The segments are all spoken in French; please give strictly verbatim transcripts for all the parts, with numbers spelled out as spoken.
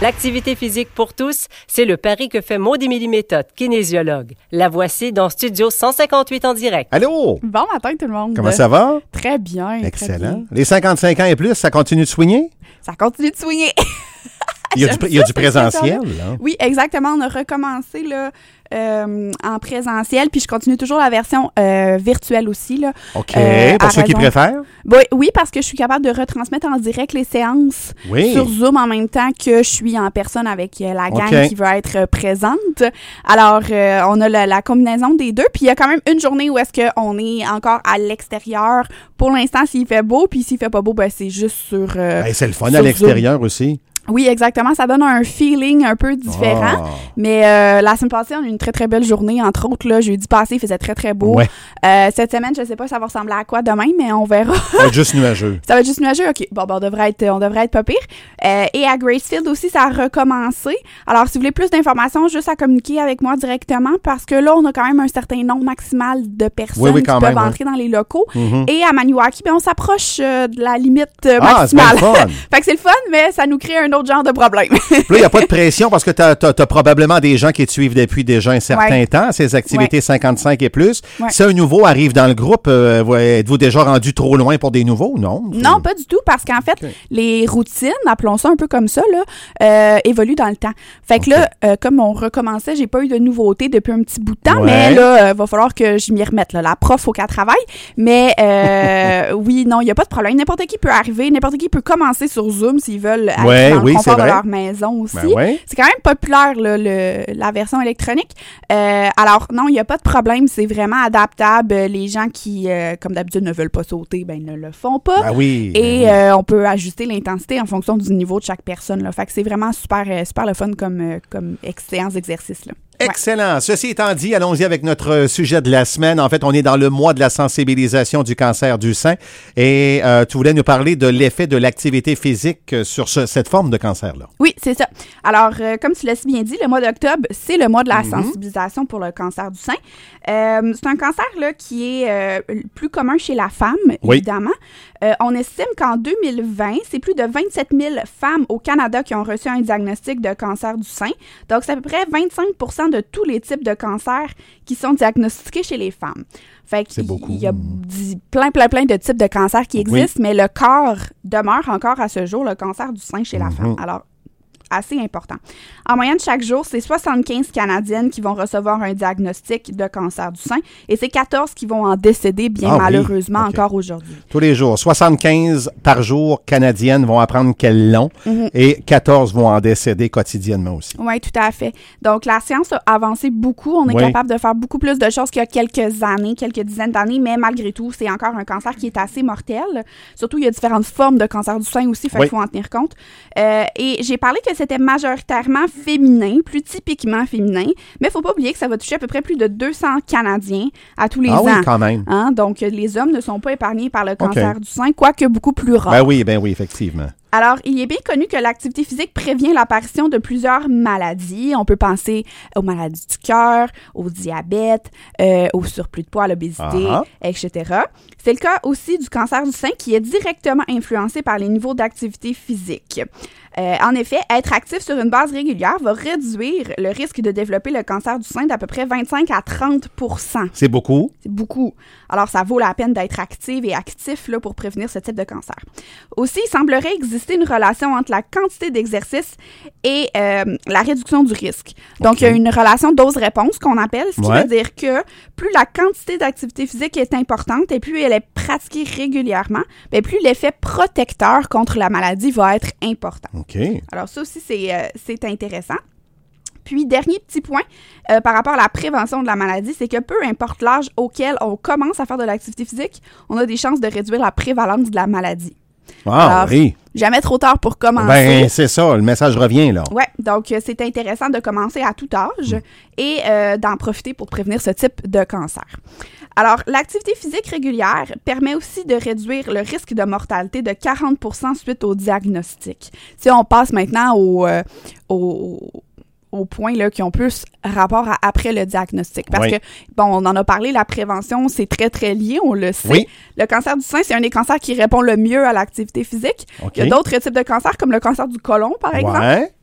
L'activité physique pour tous, c'est le pari que fait Maud-Émilie Méthode, kinésiologue. La voici dans Studio cent cinquante-huit en direct. Allô? Bon matin tout le monde. Comment ça va? Très bien. Excellent. Très bien. Les cinquante-cinq ans et plus, ça continue de soigner? Ça continue de soigner. Il y a du, il y a du présentiel, là. Oui, exactement. On a recommencé là, euh, en présentiel, puis je continue toujours la version euh, virtuelle aussi. Là, OK. euh, pour ceux raison... qui préfèrent? Oui, oui, parce que je suis capable de retransmettre en direct les séances oui. sur Zoom en même temps que je suis en personne avec euh, la gang okay. qui veut être euh, présente. Alors, euh, on a la, la combinaison des deux. Puis il y a quand même une journée où est-ce qu'on est encore à l'extérieur. Pour l'instant, s'il fait beau, puis s'il fait pas beau, ben c'est juste sur euh, ben, c'est le fun à l'extérieur Zoom. Aussi. Oui, exactement. Ça donne un feeling un peu différent. Oh. Mais euh, la semaine passée, on a eu une très, très belle journée. Entre autres, là, jeudi passé, il faisait très, très beau. Ouais. Euh, cette semaine, je ne sais pas ça va ressembler à quoi demain, mais on verra. Ça va être juste nuageux. Ça va être juste nuageux? OK. Bon, ben, on devrait être, on devrait être pas pire. Euh, et à Gracefield aussi, ça a recommencé. Alors, si vous voulez plus d'informations, juste à communiquer avec moi directement parce que là, on a quand même un certain nombre maximal de personnes oui, oui, qui même, peuvent oui. entrer dans les locaux. Mm-hmm. Et à Maniwaki, ben, on s'approche euh, de la limite euh, maximale. Ah, c'est fun. Fait que c'est le fun, mais ça nous crée un autre genre de problème. Là, il n'y a pas de pression parce que tu as probablement des gens qui te suivent depuis déjà un certain ouais. temps, ces activités ouais. cinquante-cinq et plus. Ouais. Si un nouveau arrive dans le groupe, euh, êtes-vous déjà rendu trop loin pour des nouveaux? Non? Non, pas du tout, parce qu'en fait, okay. les routines, appelons ça un peu comme ça, là, euh, évoluent dans le temps. Fait que okay. là, euh, comme on recommençait, j'ai pas eu de nouveautés depuis un petit bout de temps, ouais. mais là, il euh, va falloir que je m'y remette. Là. La prof, faut qu'elle travaille. Mais euh, oui, non, il n'y a pas de problème. N'importe qui peut arriver, n'importe qui peut commencer sur Zoom s'ils veulent être ouais, dans le oui, confort de leur maison aussi. Ben ouais. C'est quand même populaire, là, le, la version électronique. Euh, alors, non, il n'y a pas de problème. C'est vraiment adaptable. Les gens qui, euh, comme d'habitude, ne veulent pas sauter, ben, ne le font pas. Ben oui. Et ben oui. Euh, on peut ajuster l'intensité en fonction du niveau de chaque personne. Là. Fait que c'est vraiment super, euh, super le fun comme, euh, comme ex- séance d'exercice. Là. Excellent. Ouais. Ceci étant dit, allons-y avec notre sujet de la semaine. En fait, on est dans le mois de la sensibilisation du cancer du sein et euh, tu voulais nous parler de l'effet de l'activité physique sur ce, cette forme de cancer-là. Oui, c'est ça. Alors, euh, comme tu l'as si bien dit, le mois d'octobre, c'est le mois de la mm-hmm. sensibilisation pour le cancer du sein. Euh, c'est un cancer là, qui est euh, plus commun chez la femme, oui. évidemment. Euh, on estime qu'en deux mille vingt, c'est plus de vingt-sept mille femmes au Canada qui ont reçu un diagnostic de cancer du sein. Donc, c'est à peu près vingt-cinq pour cent de tous les types de cancers qui sont diagnostiqués chez les femmes. Fait c'est beaucoup. Il y a d- plein, plein, plein de types de cancers qui existent, oui. mais le corps demeure encore à ce jour le cancer du sein chez la mm-hmm. femme. Alors, assez important. En moyenne, chaque jour, c'est soixante-quinze Canadiennes qui vont recevoir un diagnostic de cancer du sein et c'est quatorze qui vont en décéder, bien ah, malheureusement, oui. okay. encore aujourd'hui. Tous les jours. soixante-quinze par jour Canadiennes vont apprendre qu'elles l'ont mm-hmm. et quatorze vont en décéder quotidiennement aussi. Oui, tout à fait. Donc, la science a avancé beaucoup. On est oui. capable de faire beaucoup plus de choses qu'il y a quelques années, quelques dizaines d'années, mais malgré tout, c'est encore un cancer qui est assez mortel. Surtout, il y a différentes formes de cancer du sein aussi, fait oui. qu'il faut en tenir compte. Euh, et j'ai parlé que c'était majoritairement féminin, plus typiquement féminin, mais il ne faut pas oublier que ça va toucher à peu près plus de deux cents Canadiens à tous les ah ans. Ah oui, quand même. Hein? Donc, les hommes ne sont pas épargnés par le cancer okay. du sein, quoique beaucoup plus rare. Ben oui, ben oui, effectivement. Alors, il est bien connu que l'activité physique prévient l'apparition de plusieurs maladies. On peut penser aux maladies du cœur, au diabète, euh, au surplus de poids, à l'obésité, uh-huh. et cetera. C'est le cas aussi du cancer du sein qui est directement influencé par les niveaux d'activité physique. Euh, en effet, être actif sur une base régulière va réduire le risque de développer le cancer du sein d'à peu près vingt-cinq à trente pour cent. C'est beaucoup. C'est beaucoup. Alors, ça vaut la peine d'être active et actif là, pour prévenir ce type de cancer. Aussi, il semblerait exister une relation entre la quantité d'exercice et euh, la réduction du risque. Donc, okay. il y a une relation dose-réponse qu'on appelle, ce qui ouais. veut dire que plus la quantité d'activité physique est importante et plus elle est pratiquée régulièrement, bien, plus l'effet protecteur contre la maladie va être important. OK. Alors, ça aussi, c'est, euh, c'est intéressant. Puis, dernier petit point euh, par rapport à la prévention de la maladie, c'est que peu importe l'âge auquel on commence à faire de l'activité physique, on a des chances de réduire la prévalence de la maladie. Ah, alors, oui. Jamais trop tard pour commencer. Ben, c'est ça, le message revient, là. Oui, donc euh, c'est intéressant de commencer à tout âge mmh. et euh, d'en profiter pour prévenir ce type de cancer. Alors, l'activité physique régulière permet aussi de réduire le risque de mortalité de quarante pour cent suite au diagnostic. Si on passe maintenant au... Euh, au au point là, qui ont plus rapport à après le diagnostic. Parce oui. que, bon, on en a parlé, la prévention, c'est très, très lié, on le sait. Oui. Le cancer du sein, c'est un des cancers qui répond le mieux à l'activité physique. Okay. Il y a d'autres types de cancers, comme le cancer du côlon, par exemple. Ouais.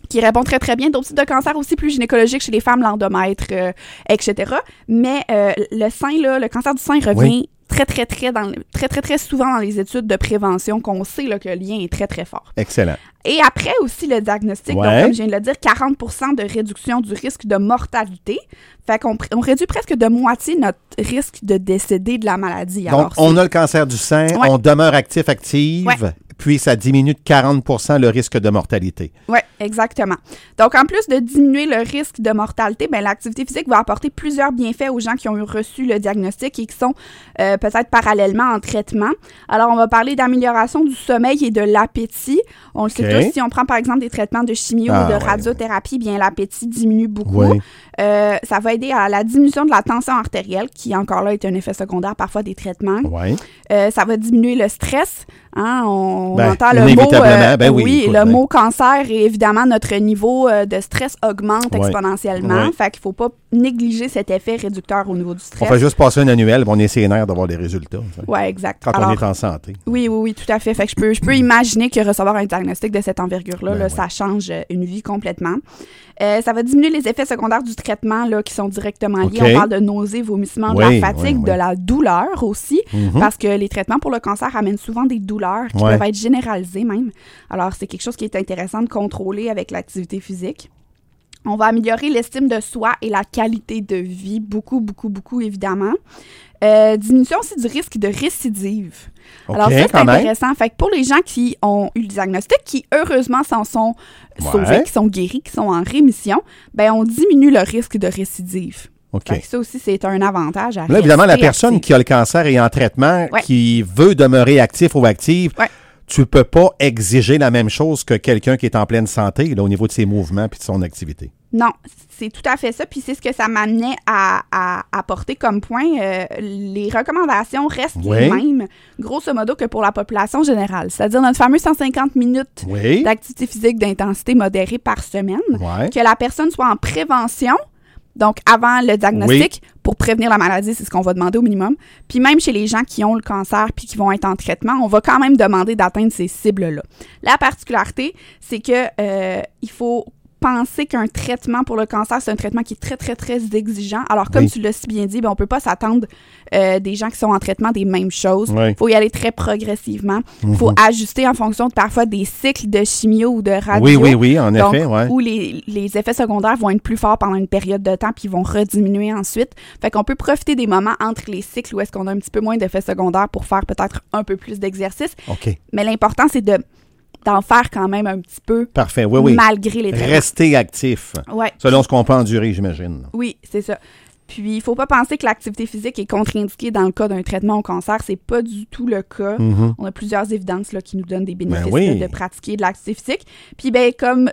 qui répond très, très bien. D'autres types de cancers aussi plus gynécologiques chez les femmes, l'endomètre, euh, et cetera. Mais euh, le sein, là, le cancer du sein revient oui. très, très, très, dans, très, très, très souvent dans les études de prévention qu'on sait là, que le lien est très, très fort. Excellent. Et après aussi le diagnostic, ouais. donc comme je viens de le dire, quarante pour cent de réduction du risque de mortalité. Fait qu'on on réduit presque de moitié notre risque de décéder de la maladie. Donc, Alors, on a le cancer du sein, ouais. on demeure actif, active, ouais. puis ça diminue de quarante pour cent le risque de mortalité. Oui, exactement. Donc, en plus de diminuer le risque de mortalité, ben, l'activité physique va apporter plusieurs bienfaits aux gens qui ont reçu le diagnostic et qui sont euh, peut-être parallèlement en traitement. Alors, on va parler d'amélioration du sommeil et de l'appétit. On le sait okay. tous, si on prend par exemple des traitements de chimio ah, ou de ouais, radiothérapie, ouais. bien l'appétit diminue beaucoup. Oui. Euh, ça va aider à la diminution de la tension artérielle, qui encore là est un effet secondaire parfois des traitements. Oui. Euh, ça va diminuer le stress. Hein, on ben, entend le mot, euh, ben oui, oui écoute, le ben. mot cancer et évidemment notre niveau euh, de stress augmente ouais. exponentiellement. Ouais. Fait qu'il faut pas négliger cet effet réducteur au niveau du stress. On fait juste passer un annuel, on est sénère d'avoir des résultats. Oui, exact. Quand Alors, on est en santé. Oui, oui, oui, tout à fait. Fait que je peux, je peux imaginer que recevoir un diagnostic de cette envergure-là, ben là, ouais. ça change une vie complètement. Euh, ça va diminuer les effets secondaires du traitement là, qui sont directement liés. Okay. On parle de nausées, vomissements, oui, de la fatigue, oui, oui. de la douleur aussi, mm-hmm. parce que les traitements pour le cancer amènent souvent des douleurs qui ouais. peuvent être généralisées même. Alors, c'est quelque chose qui est intéressant de contrôler avec l'activité physique. On va améliorer l'estime de soi et la qualité de vie, beaucoup, beaucoup, beaucoup, évidemment. Euh, diminution aussi du risque de récidive. Okay, alors ça, c'est intéressant. Même. Fait que pour les gens qui ont eu le diagnostic, qui heureusement s'en sont ouais. sauvés, qui sont guéris, qui sont en rémission, ben on diminue le risque de récidive. Okay. Fait que ça aussi, c'est un avantage à Là, évidemment, la personne active. Qui a le cancer et en traitement, ouais. qui veut demeurer actif ou active, ouais. tu ne peux pas exiger la même chose que quelqu'un qui est en pleine santé là, au niveau de ses mouvements et de son activité. Non, c'est tout à fait ça. Puis c'est ce que ça m'amenait à, à, à porter comme point. Euh, les recommandations restent oui. les mêmes, grosso modo, que pour la population générale. C'est-à-dire notre fameux cent cinquante minutes oui. d'activité physique d'intensité modérée par semaine. Oui. Que la personne soit en prévention, donc avant le diagnostic, oui. pour prévenir la maladie, c'est ce qu'on va demander au minimum. Puis même chez les gens qui ont le cancer puis qui vont être en traitement, on va quand même demander d'atteindre ces cibles-là. La particularité, c'est que euh, il faut penser qu'un traitement pour le cancer, c'est un traitement qui est très, très, très exigeant. Alors, comme oui. tu l'as si bien dit, ben, on ne peut pas s'attendre euh, des gens qui sont en traitement des mêmes choses. Il oui. faut y aller très progressivement. Il mm-hmm. faut ajuster en fonction de parfois des cycles de chimio ou de radio. Oui, oui, oui, en donc, effet. Ouais. Où les, les effets secondaires vont être plus forts pendant une période de temps puis ils vont rediminuer ensuite. Fait qu'on peut profiter des moments entre les cycles où est-ce qu'on a un petit peu moins d'effets secondaires pour faire peut-être un peu plus d'exercice. Okay. Mais l'important, c'est de d'en faire quand même un petit peu. Parfait, oui, oui. Malgré les traitements. Rester actif. Ouais. Selon ce qu'on peut endurer, j'imagine. Oui, c'est ça. Puis, il ne faut pas penser que l'activité physique est contre-indiquée dans le cas d'un traitement au cancer. C'est pas du tout le cas. Mm-hmm. On a plusieurs évidences là, qui nous donnent des bénéfices ben oui. là, de pratiquer de l'activité physique. Puis, ben, comme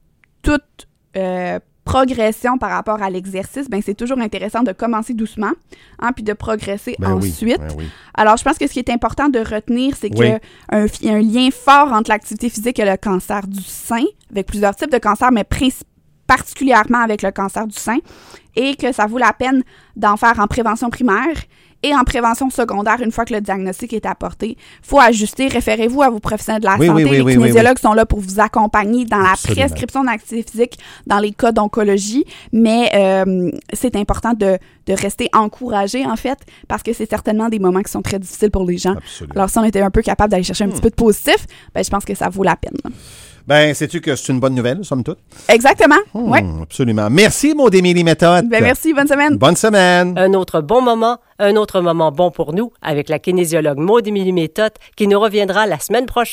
toute euh, progression par rapport à l'exercice, ben c'est toujours intéressant de commencer doucement, hein, puis de progresser ben ensuite. Oui, ben oui. Alors, je pense que ce qui est important de retenir, c'est oui. qu'il y a un lien fort entre l'activité physique et le cancer du sein, avec plusieurs types de cancers, mais principalement particulièrement avec le cancer du sein, et que ça vaut la peine d'en faire en prévention primaire et en prévention secondaire une fois que le diagnostic est apporté. Il faut ajuster. Référez-vous à vos professionnels de la oui, santé. Oui, oui, les oui, kinésiologues oui, oui. sont là pour vous accompagner dans Absolument. La prescription d'activité physique, dans les cas d'oncologie, mais euh, c'est important de, de rester encouragé, en fait, parce que c'est certainement des moments qui sont très difficiles pour les gens. Absolument. Alors, si on était un peu capable d'aller chercher un hmm. petit peu de positif, ben, je pense que ça vaut la peine. Ben, sais-tu que c'est une bonne nouvelle, somme toute? Exactement, hmm, oui. Absolument. Merci, Maud Émilie Méthode. Ben, merci, bonne semaine. Bonne semaine. Un autre bon moment, un autre moment bon pour nous avec la kinésiologue Maud Émilie Méthode qui nous reviendra la semaine prochaine.